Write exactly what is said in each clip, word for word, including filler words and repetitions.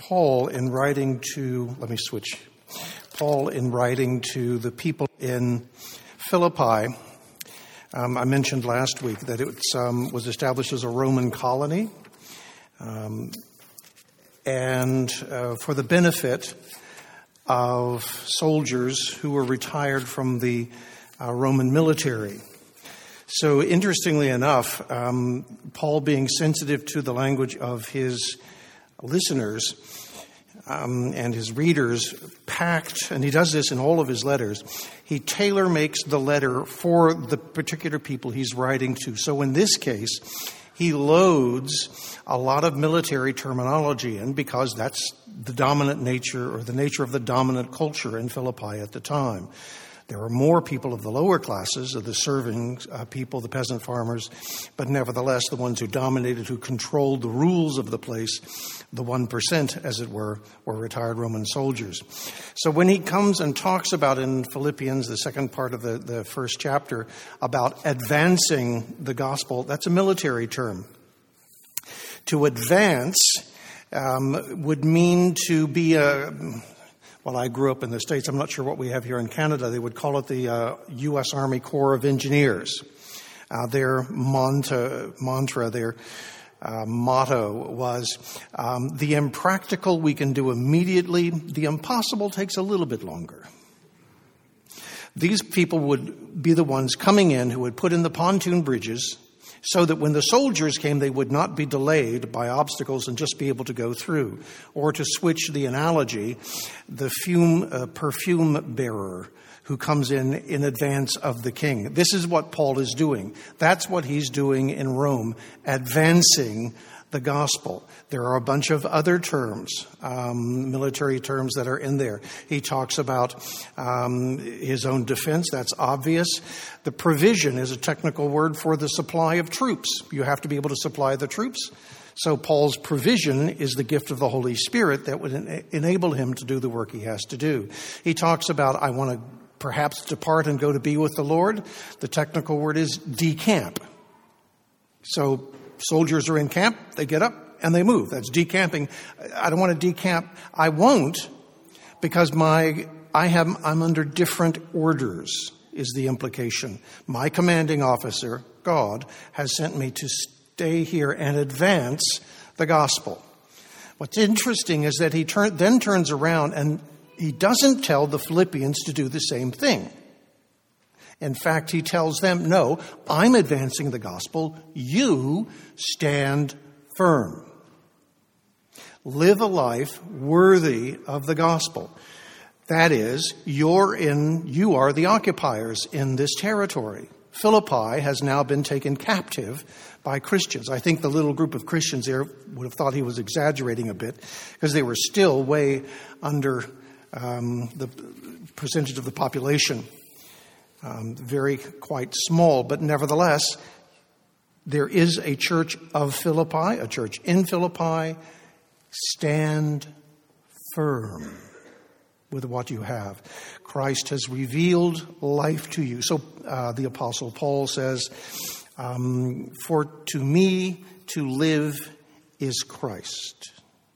Paul in writing to, let me switch, Paul in writing to the people in Philippi, um, I mentioned last week that it um, was established as a Roman colony, um, and uh, for the benefit of soldiers who were retired from the uh, Roman military. So interestingly enough, um, Paul, being sensitive to the language of his listeners um, and his readers, packed, and he does this in all of his letters, he tailor makes the letter for the particular people he's writing to. So in this case, he loads a lot of military terminology in because that's the dominant nature, or the nature of the dominant culture in Philippi at the time. There were more people of the lower classes, of the serving uh, people, the peasant farmers, but nevertheless the ones who dominated, who controlled the rules of the place, the one percent, as it were, were retired Roman soldiers. So when he comes and talks about in Philippians, the second part of the, the first chapter, about advancing the gospel, that's a military term. To advance um, would mean to be a... Well, I grew up in the States. I'm not sure what we have here in Canada. They would call it the uh, U S Army Corps of Engineers. Uh, their mantra, mantra their uh, motto was, um, the impractical we can do immediately, the impossible takes a little bit longer. These people would be the ones coming in who would put in the pontoon bridges so that when the soldiers came, they would not be delayed by obstacles and just be able to go through. Or to switch the analogy, the fume, uh, perfume bearer who comes in in advance of the king. This is what Paul is doing. That's what he's doing in Rome, advancing the gospel. There are a bunch of other terms, um, military terms that are in there. He talks about um, his own defense. That's obvious. The provision is a technical word for the supply of troops. You have to be able to supply the troops. So Paul's provision is the gift of the Holy Spirit that would en- enable him to do the work he has to do. He talks about, I want to perhaps depart and go to be with the Lord. The technical word is decamp. So soldiers are in camp, they get up and they move. That's decamping. I don't want to decamp. I won't, because my I have I'm under different orders, is the implication. My commanding officer, God, has sent me to stay here and advance the gospel. What's interesting is that he turn, then turns around and he doesn't tell the Philippians to do the same thing. In fact, he tells them, no, I'm advancing the gospel. You stand firm. Live a life worthy of the gospel. That is, you're in, you are the occupiers in this territory. Philippi has now been taken captive by Christians. I think the little group of Christians there would have thought he was exaggerating a bit, because they were still way under um, the percentage of the population. Um, very quite small, but nevertheless, there is a church of Philippi, a church in Philippi. Stand firm with what you have. Christ has revealed life to you. So uh, the Apostle Paul says, um, for to me to live is Christ.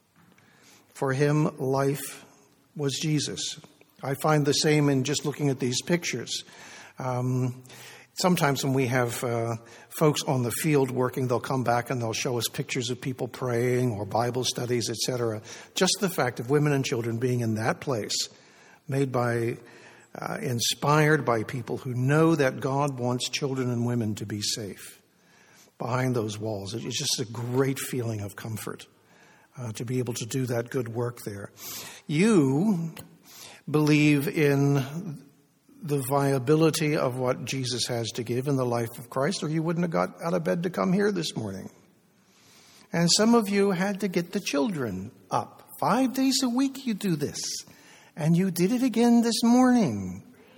For him, life was Jesus. I find the same in just looking at these pictures. Um, sometimes when we have uh, folks on the field working, they'll come back and they'll show us pictures of people praying or Bible studies, et cetera. Just the fact of women and children being in that place, made by, uh, inspired by people who know that God wants children and women to be safe behind those walls. It's just a great feeling of comfort uh, to be able to do that good work there. You believe in the viability of what Jesus has to give in the life of Christ, or you wouldn't have got out of bed to come here this morning. And some of you had to get the children up. Five days a week you do this. And you did it again this morning.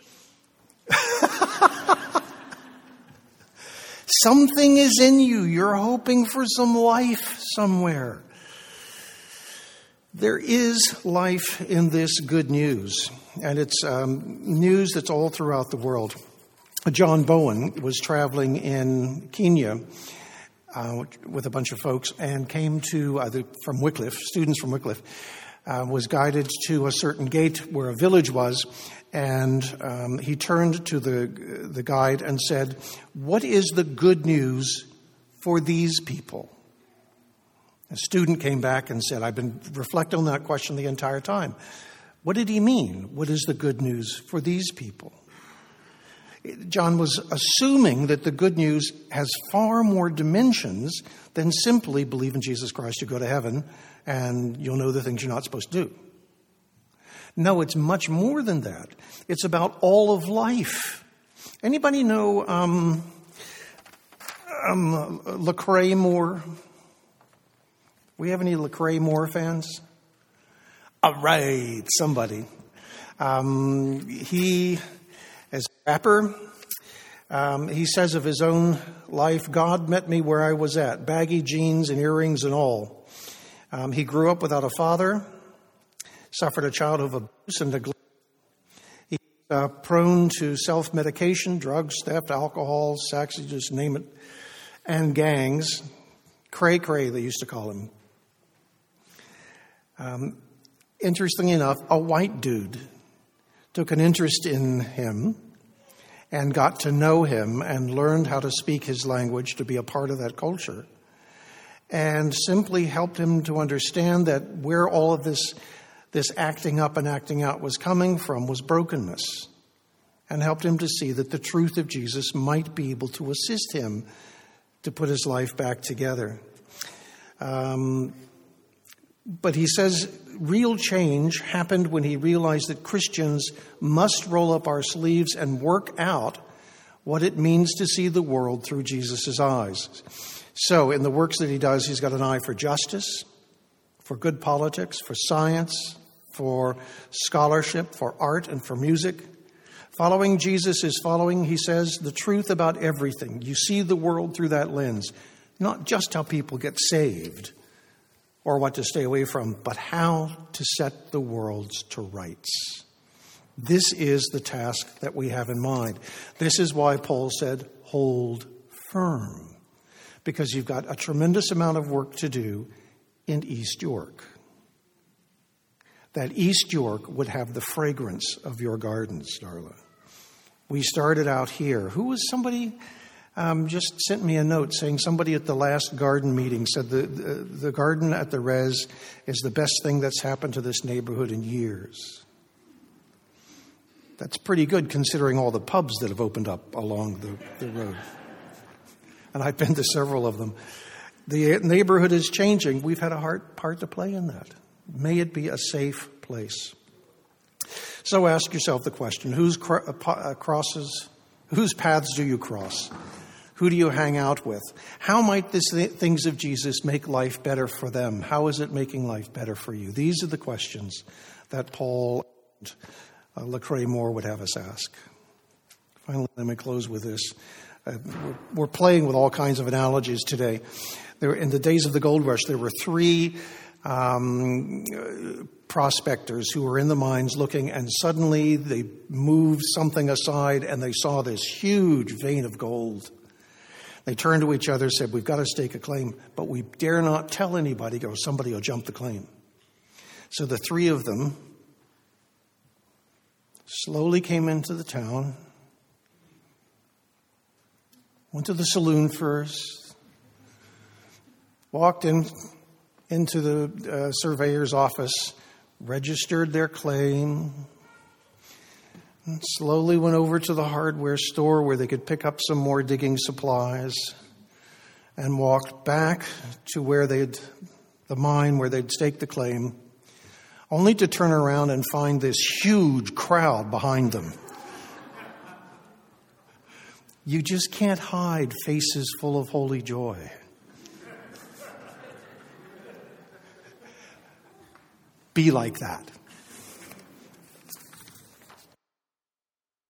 Something is in you. You're hoping for some life somewhere. There is life in this good news, and it's um, news that's all throughout the world. John Bowen was traveling in Kenya uh, with a bunch of folks and came to, uh, the, from Wycliffe, students from Wycliffe, uh, was guided to a certain gate where a village was, and um, he turned to the the guide and said, "What is the good news for these people?" A student came back and said, "I've been reflecting on that question the entire time. What did he mean? What is the good news for these people?" John was assuming that the good news has far more dimensions than simply believe in Jesus Christ, you go to heaven, and you'll know the things you're not supposed to do. No, it's much more than that. It's about all of life. Anybody know um, um, Lecrae Moore? We have any Lecrae Moore fans? All right, somebody. Um, he, as a rapper, um, he says of his own life, "God met me where I was at, baggy jeans and earrings and all." Um, he grew up without a father, suffered a childhood of abuse and neglect. He was uh, prone to self-medication, drugs, theft, alcohol, sex, you just name it, and gangs. Cray Cray, they used to call him. Um, interestingly enough, a white dude took an interest in him and got to know him and learned how to speak his language to be a part of that culture, and simply helped him to understand that where all of this, this acting up and acting out was coming from was brokenness, and helped him to see that the truth of Jesus might be able to assist him to put his life back together. Um, But he says real change happened when he realized that Christians must roll up our sleeves and work out what it means to see the world through Jesus' eyes. So in the works that he does, he's got an eye for justice, for good politics, for science, for scholarship, for art, and for music. Following Jesus is following, he says, the truth about everything. You see the world through that lens, not just how people get saved or what to stay away from, but how to set the world to rights. This is the task that we have in mind. This is why Paul said, hold firm, because you've got a tremendous amount of work to do in East York. That East York would have the fragrance of your gardens, Darla. We started out here. Who was somebody... Um, just sent me a note saying somebody at the last garden meeting said the, the the garden at the Res is the best thing that's happened to this neighborhood in years. That's pretty good considering all the pubs that have opened up along the, the road. And I've been to several of them. The neighborhood is changing. We've had a hard part to play in that. May it be a safe place. So ask yourself the question, whose cr- uh, crosses, whose paths do you cross? Who do you hang out with? How might the th- things of Jesus make life better for them? How is it making life better for you? These are the questions that Paul and uh, Lecrae Moore would have us ask. Finally, let me close with this. Uh, we're, we're playing with all kinds of analogies today. There, in the days of the gold rush, there were three um, prospectors who were in the mines looking, and suddenly they moved something aside and they saw this huge vein of gold. They turned to each other and said, we've got to stake a claim, but we dare not tell anybody, or somebody will jump the claim. So the three of them slowly came into the town, went to the saloon first, walked in into the uh, surveyor's office, registered their claim, and slowly went over to the hardware store where they could pick up some more digging supplies, and walked back to where they'd, the mine where they'd staked the claim, only to turn around and find this huge crowd behind them. You just can't hide faces full of holy joy. Be like that.